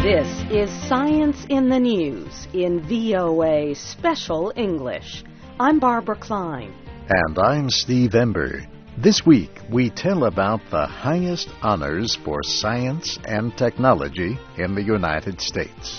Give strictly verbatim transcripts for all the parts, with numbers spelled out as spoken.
This is Science in the News in V O A Special English. I'm Barbara Klein. And I'm Steve Ember. This week, we tell about the highest honors for science and technology in the United States.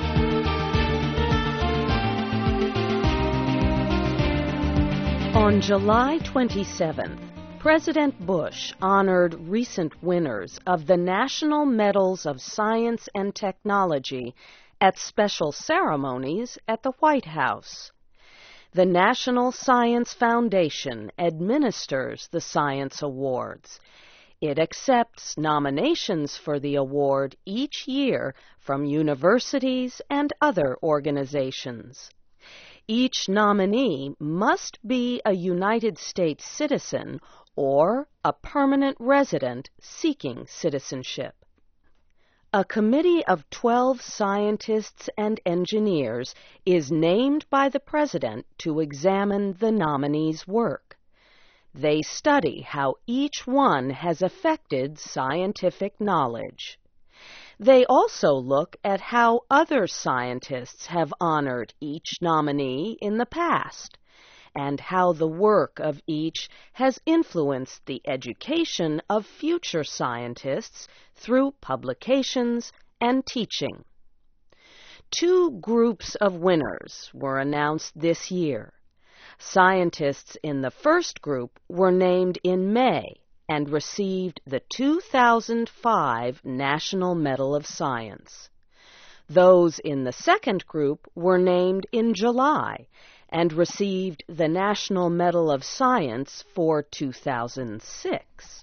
On July twenty-seventh, President Bush honored recent winners of the National Medals of Science and Technology at special ceremonies at the White House. The National Science Foundation administers the Science Awards. It accepts nominations for the award each year from universities and other organizations. Each nominee must be a United States citizen or a permanent resident seeking citizenship. A committee of twelve scientists and engineers is named by the President to examine the nominees' work. They study how each one has affected scientific knowledge. They also look at how other scientists have honored each nominee in the past, and how the work of each has influenced the education of future scientists through publications and teaching. Two groups of winners were announced this year. Scientists in the first group were named in May and received the two thousand five National Medal of Science. Those in the second group were named in July and received the National Medal of Science for two thousand six.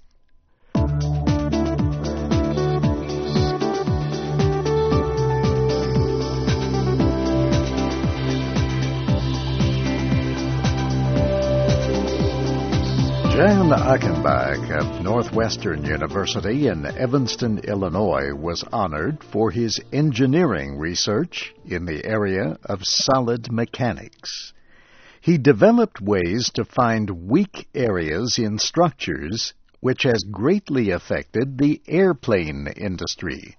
Jan Achenbach of Northwestern University in Evanston, Illinois, was honored for his engineering research in the area of solid mechanics. He developed ways to find weak areas in structures, which has greatly affected the airplane industry.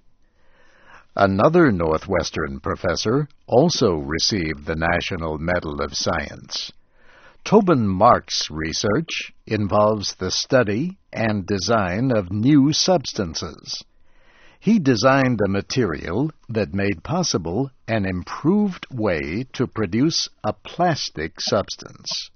Another Northwestern professor also received the National Medal of Science. Tobin Marks' research involves the study and design of new substances. He designed a material that made possible an improved way to produce a plastic substance.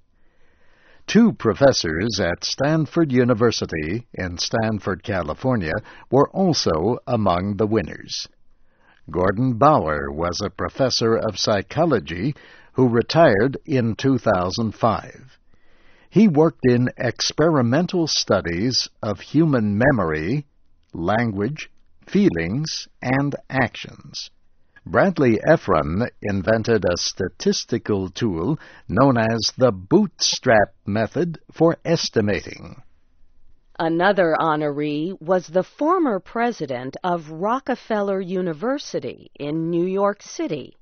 Two professors at Stanford University in Stanford, California, were also among the winners. Gordon Bauer was a professor of psychology who retired in two thousand five. He worked in experimental studies of human memory, language, feelings, and actions. Bradley Efron invented a statistical tool known as the bootstrap method for estimating. Another honoree was the former president of Rockefeller University in New York City.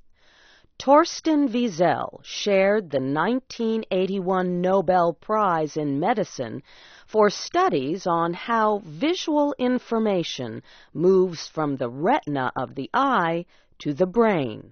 Torsten Wiesel shared the nineteen eighty-one Nobel Prize in Medicine for studies on how visual information moves from the retina of the eye to the brain.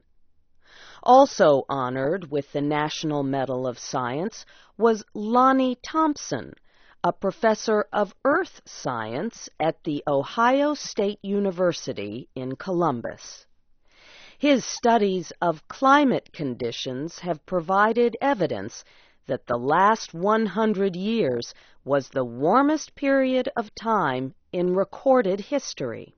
Also honored with the National Medal of Science was Lonnie Thompson, a professor of earth science at the Ohio State University in Columbus. His studies of climate conditions have provided evidence that the last one hundred years was the warmest period of time in recorded history.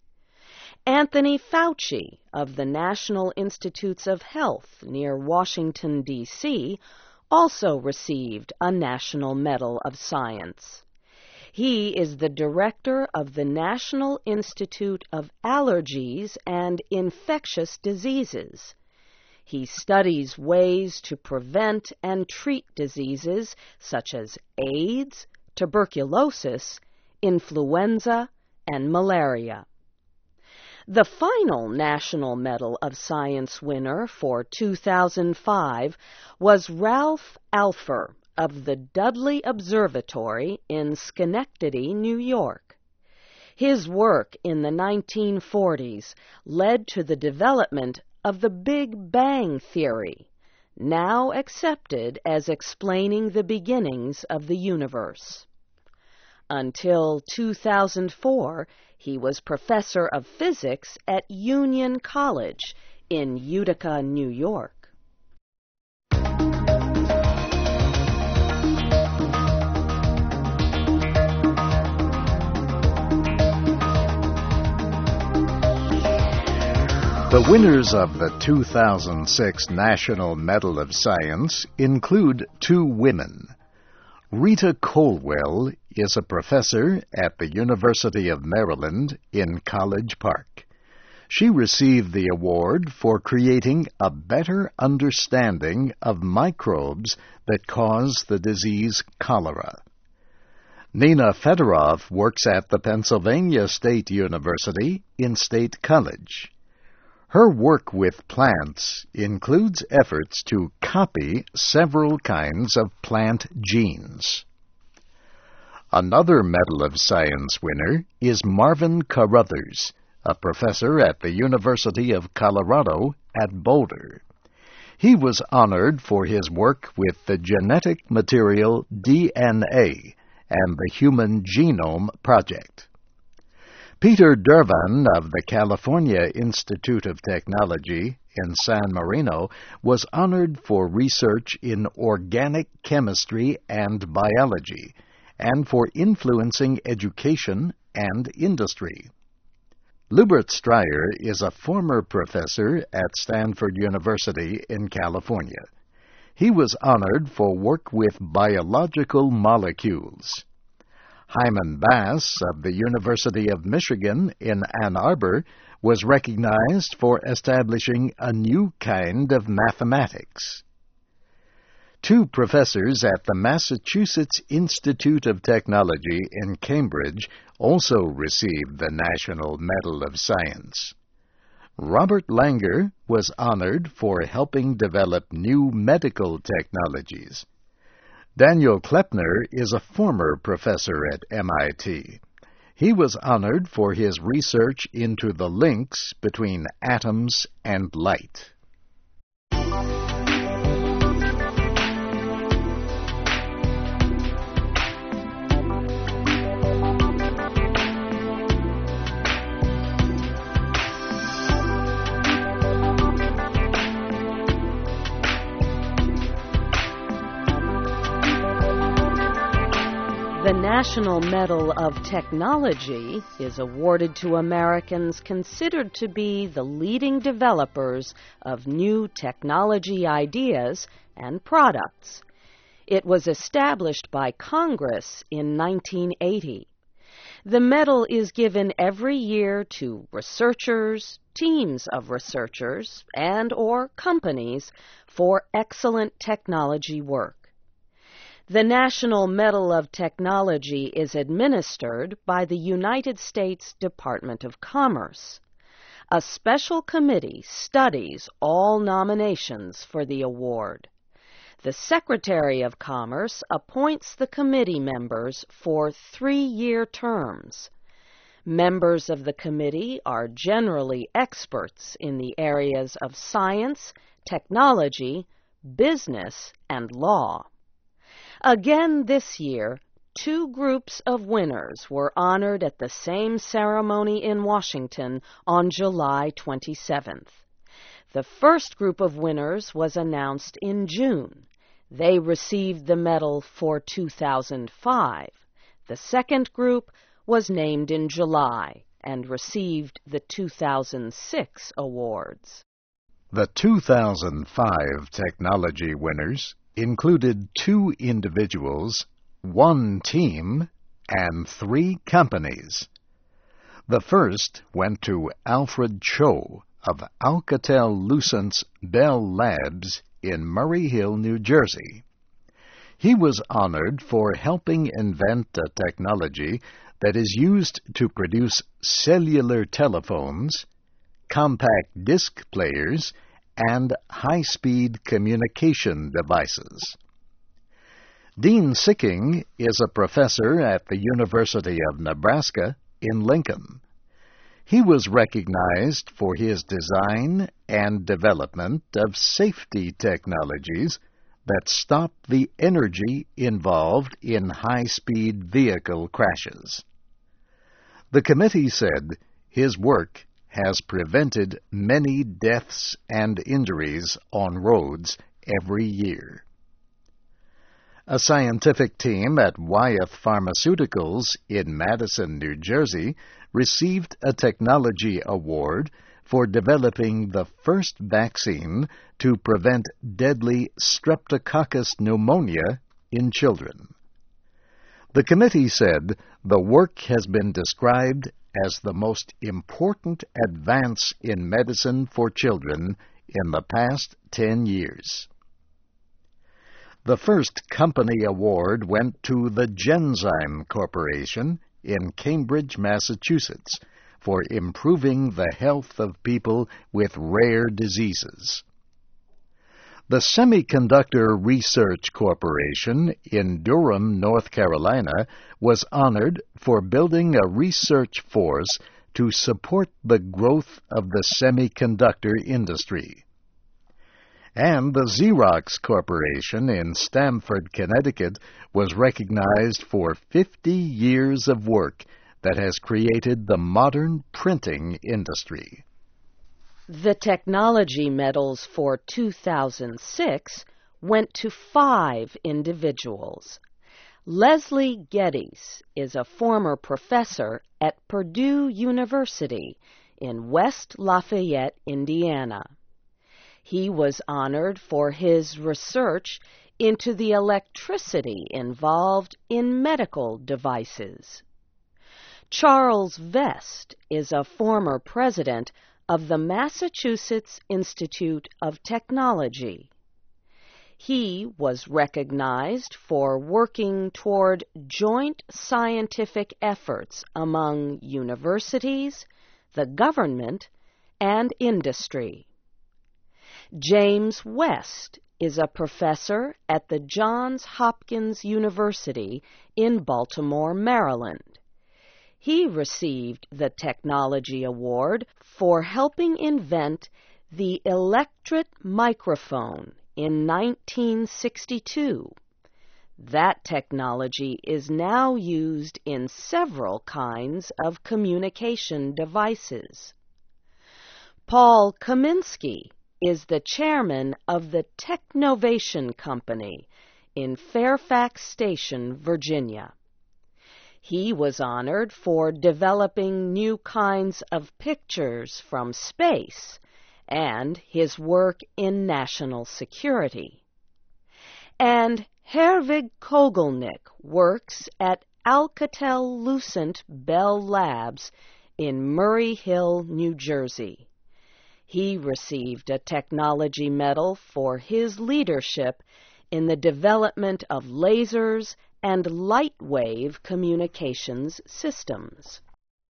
Anthony Fauci of the National Institutes of Health near Washington, D C, also received a National Medal of Science. He is the director of the National Institute of Allergies and Infectious Diseases. He studies ways to prevent and treat diseases such as AIDS, tuberculosis, influenza, and malaria. The final National Medal of Science winner for two thousand five was Ralph Alpher of the Dudley Observatory in Schenectady, New York. His work in the nineteen forties led to the development of the Big Bang Theory, now accepted as explaining the beginnings of the universe. Until two thousand four, he was professor of physics at Union College in Utica, New York. The winners of the two thousand six National Medal of Science include two women. Rita Colwell is a professor at the University of Maryland in College Park. She received the award for creating a better understanding of microbes that cause the disease cholera. Nina Fedorov works at the Pennsylvania State University in State College. Her work with plants includes efforts to copy several kinds of plant genes. Another Medal of Science winner is Marvin Carruthers, a professor at the University of Colorado at Boulder. He was honored for his work with the genetic material D N A and the Human Genome Project. Peter Dervan of the California Institute of Technology in San Marino was honored for research in organic chemistry and biology and for influencing education and industry. Lubert Stryer is a former professor at Stanford University in California. He was honored for work with biological molecules. Hyman Bass of the University of Michigan in Ann Arbor was recognized for establishing a new kind of mathematics. Two professors at the Massachusetts Institute of Technology in Cambridge also received the National Medal of Science. Robert Langer was honored for helping develop new medical technologies. Daniel Klepner is a former professor at M I T. He was honored for his research into the links between atoms and light. The National Medal of Technology is awarded to Americans considered to be the leading developers of new technology ideas and products. It was established by Congress in nineteen eighty. The medal is given every year to researchers, teams of researchers, and or companies for excellent technology work. The National Medal of Technology is administered by the United States Department of Commerce. A special committee studies all nominations for the award. The Secretary of Commerce appoints the committee members for three-year terms. Members of the committee are generally experts in the areas of science, technology, business, and law. Again this year, two groups of winners were honored at the same ceremony in Washington on July twenty-seventh. The first group of winners was announced in June. They received the medal for two thousand five. The second group was named in July and received the two thousand six awards. The two thousand five technology winners included two individuals, one team, and three companies. The first went to Alfred Cho of Alcatel-Lucent's Bell Labs in Murray Hill, New Jersey. He was honored for helping invent a technology that is used to produce cellular telephones, compact disc players, and high-speed communication devices. Dean Sicking is a professor at the University of Nebraska in Lincoln. He was recognized for his design and development of safety technologies that stop the energy involved in high-speed vehicle crashes. The committee said his work has prevented many deaths and injuries on roads every year. A scientific team at Wyeth Pharmaceuticals in Madison, New Jersey, received a technology award for developing the first vaccine to prevent deadly Streptococcus pneumonia in children. The committee said the work has been described as the most important advance in medicine for children in the past ten years. The first company award went to the Genzyme Corporation in Cambridge, Massachusetts, for improving the health of people with rare diseases. The Semiconductor Research Corporation in Durham, North Carolina, was honored for building a research force to support the growth of the semiconductor industry. And the Xerox Corporation in Stamford, Connecticut, was recognized for fifty years of work that has created the modern printing industry. The technology medals for two thousand six went to five individuals. Leslie Geddes is a former professor at Purdue University in West Lafayette, Indiana. He was honored for his research into the electricity involved in medical devices. Charles Vest is a former president of the Massachusetts Institute of Technology. He was recognized for working toward joint scientific efforts among universities, the government, and industry. James West is a professor at the Johns Hopkins University in Baltimore, Maryland. He received the Technology Award for helping invent the electret microphone in nineteen sixty-two. That technology is now used in several kinds of communication devices. Paul Kaminsky is the chairman of the Technovation Company in Fairfax Station, Virginia. He was honored for developing new kinds of pictures from space and his work in national security. And Herwig Kogelnick works at Alcatel-Lucent Bell Labs in Murray Hill, New Jersey. He received a technology medal for his leadership in the development of lasers and light-wave communications systems.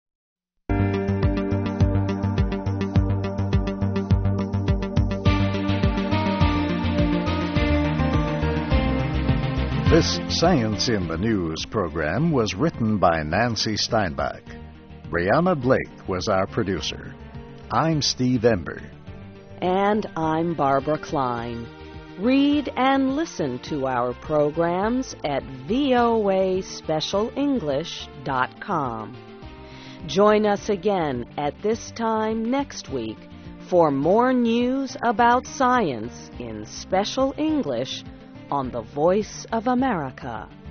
This Science in the News program was written by Nancy Steinbach. Brianna Blake was our producer. I'm Steve Ember. And I'm Barbara Klein. Read and listen to our programs at V O A special english dot com. Join us again at this time next week for more news about science in Special English on the Voice of America.